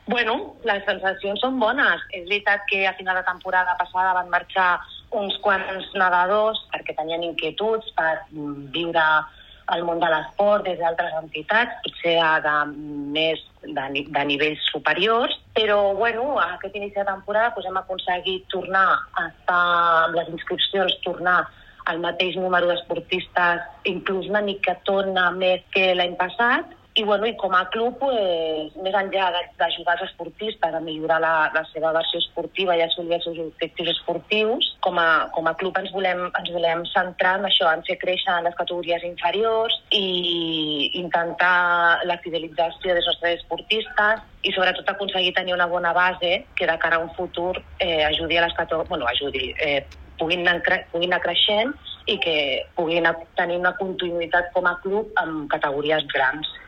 Bueno, les sensacions són bones. És veritat que a final de temporada passada van marxar uns quants nedadors perquè tenien inquietuds per viure el món de l'esport des d'altres entitats, potser de nivells superiors, però bueno, a aquest inici de temporada hem aconseguit tornar a estar amb les inscripcions, tornar al mateix número d'esportistes, inclús una micatona més que l'any passat, i com a club, més enllà d'ajudar els esportistes a millorar la seva versió esportiva i assolir els seus objectius esportius, com a club ens volem centrar en això, en fer créixer les categories inferiors i intentar la fidelització dels nostres esportistes i sobretot aconseguir tenir una bona base que de cara a un futur ajudi a les categories, puguin anar creixent i que puguin tenir una continuïtat com a club amb categories grans.